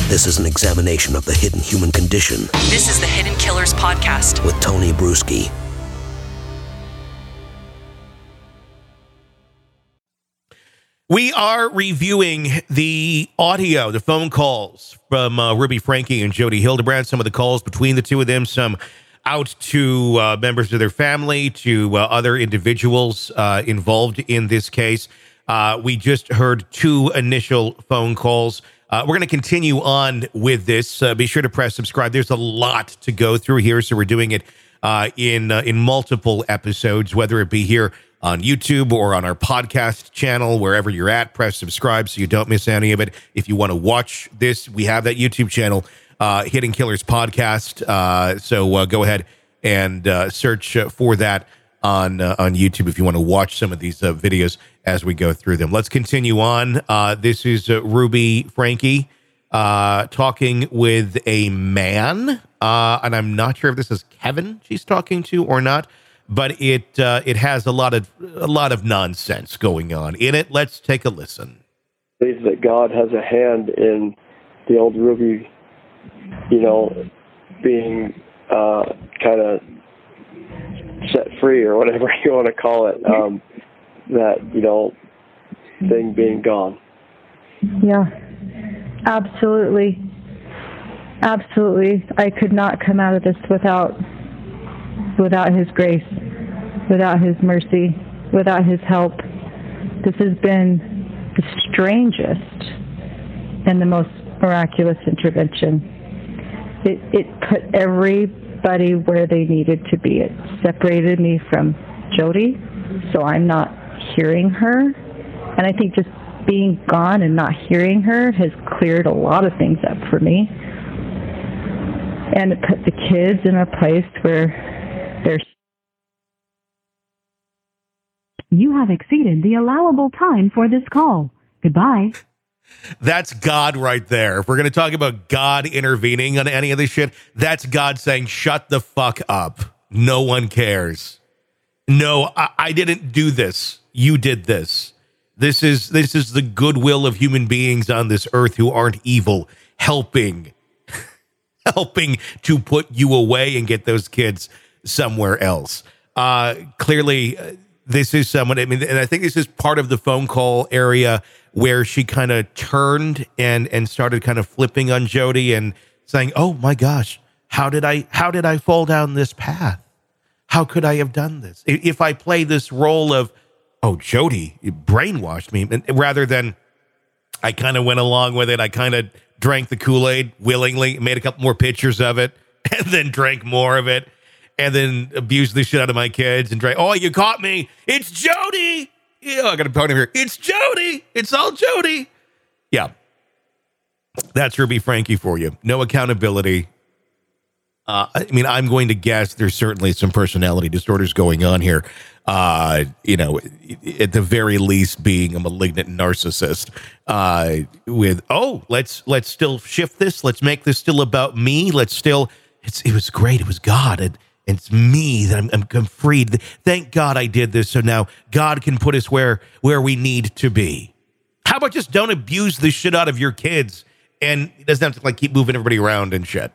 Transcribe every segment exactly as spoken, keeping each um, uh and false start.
This is an examination of the hidden human condition. This is the Hidden Killers Podcast with Tony Bruschi. We are reviewing the audio, the phone calls from uh, Ruby Franke and Jodi Hildebrandt, some of the calls between the two of them, some out to uh, members of their family, to uh, other individuals uh, involved in this case. Uh, we just heard two initial phone calls. Uh, we're going to continue on with this. Uh, be sure to press subscribe. There's a lot to go through here, so we're doing it uh, in uh, in multiple episodes, whether it be here on YouTube or on our podcast channel, wherever you're at. Press subscribe so you don't miss any of it. If you want to watch this, we have that YouTube channel, uh, Hidden Killers Podcast. Uh, so uh, go ahead and uh, search uh, for that on uh, on YouTube if you want to watch some of these uh, videos as we go through them. Let's continue on. Uh, this is uh, Ruby Franke uh, talking with a man, uh, and I'm not sure if this is Kevin she's talking to or not. But it uh, it has a lot of a lot of nonsense going on in it. Let's take a listen. I believe that God has a hand in the old Ruby, you know, being uh, kind of set free or whatever you want to call it. Um, that, you know, thing being gone. Yeah, absolutely, absolutely. I could not come out of this without. without his grace, without his mercy, without his help. This has been the strangest and the most miraculous intervention. It, it put everybody where they needed to be. It separated me from Jodi, so I'm not hearing her. And I think just being gone and not hearing her has cleared a lot of things up for me. And it put the kids in a place where there's You have exceeded the allowable time for this call. Goodbye. That's God right there. If we're going to talk about God intervening on any of this shit, that's God saying, shut the fuck up. No one cares. No, I, I didn't do this. You did this. This is this is the goodwill of human beings on this earth who aren't evil, helping, helping to put you away and get those kids somewhere else. Uh, clearly, uh, this is someone, I mean, and I think this is part of the phone call area where she kind of turned and and started kind of flipping on Jodi and saying, oh my gosh, how did I, how did I fall down this path? How could I have done this? If I play this role of, oh, Jodi, you brainwashed me, and rather than I kind of went along with it, I kind of drank the Kool-Aid willingly, made a couple more pictures of it, and then drank more of it. And then abuse the shit out of my kids and try, oh, you caught me. It's Jodi. Yeah, I got a podium here. It's Jodi. It's all Jodi. Yeah. That's Ruby Franke for you. No accountability. Uh, I mean, I'm going to guess there's certainly some personality disorders going on here. Uh, you know, at the very least being a malignant narcissist uh, with, oh, let's let's still shift this. Let's make this still about me. Let's still, it's, it was great. It was God. It, It's me that I'm, I'm, I'm freed. Thank God I did this. So now God can put us where, where we need to be. How about just don't abuse the shit out of your kids and it doesn't have to like keep moving everybody around and shit.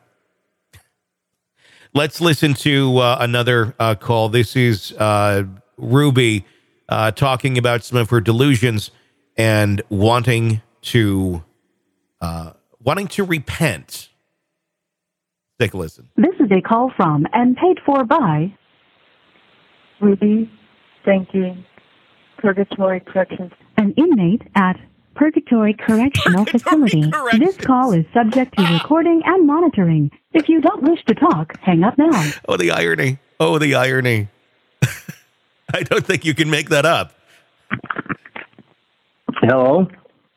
Let's listen to uh, another uh, call. This is uh, Ruby uh, talking about some of her delusions and wanting to uh, wanting to repent. Take a listen. This is a call from and paid for by Ruby Franke, Purgatory Corrections. An inmate at Purgatory Correctional Purgatory Facility. Corrections. This call is subject to recording and monitoring. If you don't wish to talk, hang up now. Oh, the irony. Oh, the irony. I don't think you can make that up. Hello?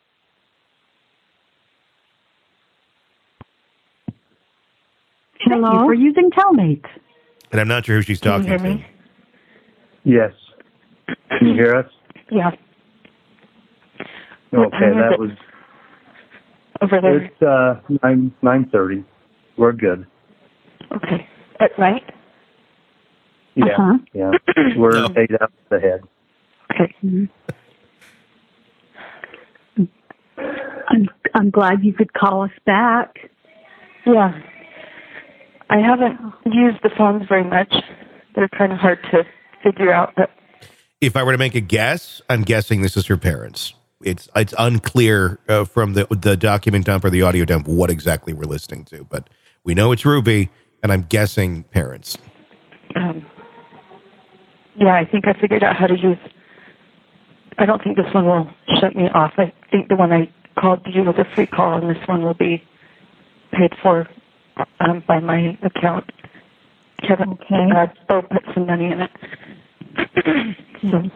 Thank you for using Telmate. And I'm not sure who she's Can talking you hear to. me? Yes. Can you hear us? Yeah. Okay, that was, Over there. it's uh, nine, nine thirty. We're good. Okay. At night? Yeah, Uh-huh. yeah. We're No. eight hours ahead. Okay. Mm-hmm. I'm I'm glad you could call us back. Yeah. I haven't used the phones very much. They're kind of hard to figure out. But if I were to make a guess, I'm guessing this is her parents. It's it's unclear uh, from the the document dump or the audio dump what exactly we're listening to, but we know it's Ruby, and I'm guessing parents. Um, yeah, I think I figured out how to use. I don't think this one will shut me off. I think the one I called you was a free call, and this one will be paid for um, by my account. Kevin, Okay. uh, Bo put some money in it. So,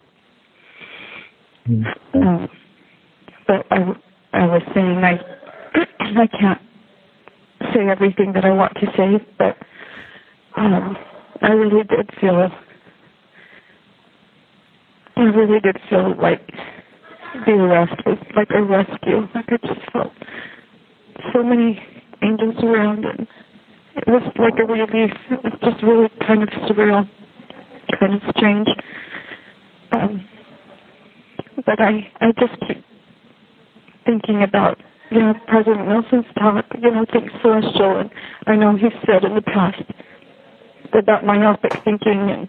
um, but I, I was saying I, I can't say everything that I want to say, but um, I really did feel, I really did feel like the arrest was like a rescue. Like I just felt so many angels around, and it was like a relief. It was just really kind of surreal, kind of strange. Um, but I, I just keep thinking about, you know, President Nelson's talk, you know, think celestial, and I know he said in the past about myopic thinking, and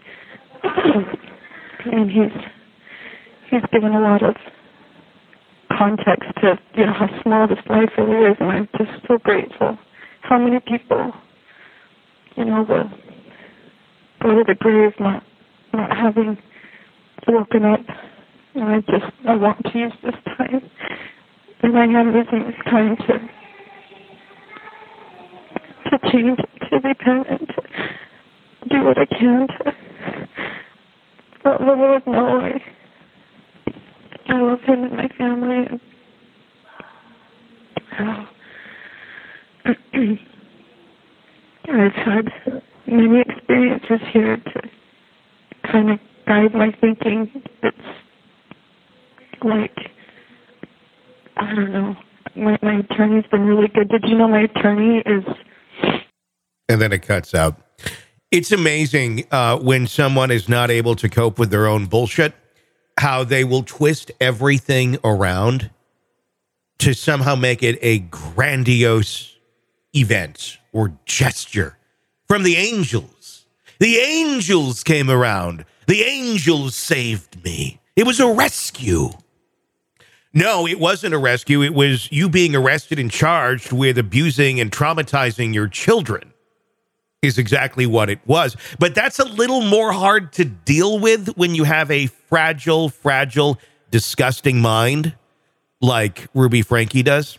and he's he's given a lot of context to, you know, how small this life really is, and I'm just so grateful. How many people, you know, will go to the grave not not having woken up. And I just, I want to use this time, and I am using this time to to change, to repent, and to do what I can to let the Lord know I, I love him and my family. And, oh, I've had many experiences here to kind of guide my thinking. It's like, I don't know, my, my attorney's been really good. Did you know my attorney is... And then it cuts out. It's amazing uh, when someone is not able to cope with their own bullshit, how they will twist everything around to somehow make it a grandiose event or gesture from the angels. The angels came around. The angels saved me. It was a rescue. No, it wasn't a rescue. It was you being arrested and charged with abusing and traumatizing your children is exactly what it was. But that's a little more hard to deal with when you have a fragile, fragile, disgusting mind like Ruby Franke does.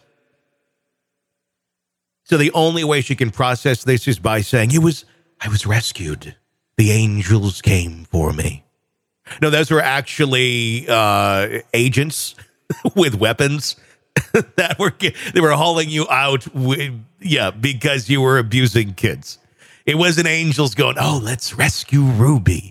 So the only way she can process this is by saying, it was, I was rescued. The angels came for me. No, those were actually uh, agents with weapons that were they were hauling you out with, yeah, because you were abusing kids. It wasn't angels going, oh, let's rescue Ruby.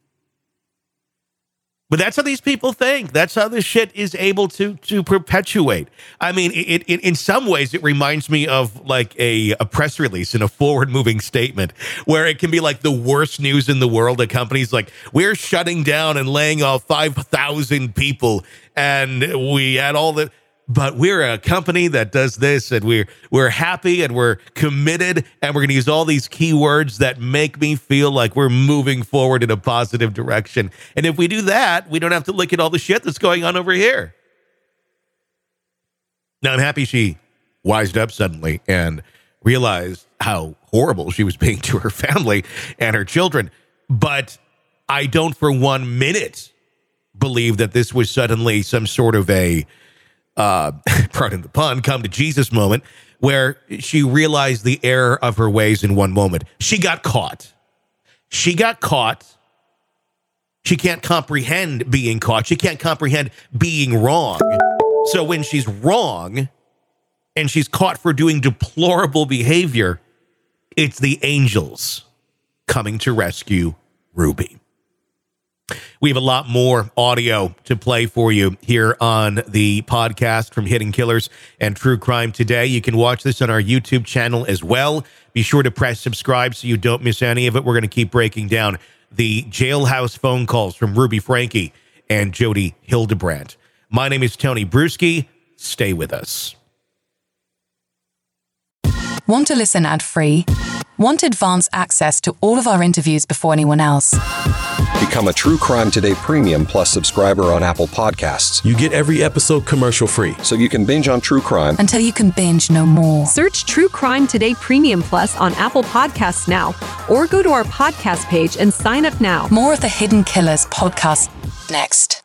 But that's how these people think. That's how this shit is able to to perpetuate. I mean, it, it in some ways, it reminds me of like a, a press release and a forward-moving statement where it can be like the worst news in the world. A company's like, we're shutting down and laying off five thousand people, and we had all the... But we're a company that does this, and we're we're happy, and we're committed, and we're going to use all these keywords that make me feel like we're moving forward in a positive direction. And if we do that, we don't have to look at all the shit that's going on over here. Now, I'm happy she wised up suddenly and realized how horrible she was being to her family and her children. But I don't for one minute believe that this was suddenly some sort of a... uh, pardon the pun, come to Jesus moment where she realized the error of her ways in one moment. She got caught. She got caught. She can't comprehend being caught. She can't comprehend being wrong. So when she's wrong and she's caught for doing deplorable behavior, it's the angels coming to rescue Ruby. We have a lot more audio to play for you here on the podcast from Hidden Killers and True Crime Today. You can watch this on our YouTube channel as well. Be sure to press subscribe so you don't miss any of it. We're going to keep breaking down the jailhouse phone calls from Ruby Franke and Jodi Hildebrandt. My name is Tony Bruschi. Stay with us. Want to listen ad-free? Want advanced access to all of our interviews before anyone else? Become a True Crime Today Premium Plus subscriber on Apple Podcasts. You get every episode commercial-free, so you can binge on true crime until you can binge no more. Search True Crime Today Premium Plus on Apple Podcasts now, or go to our podcast page and sign up now. More of the Hidden Killers podcast next.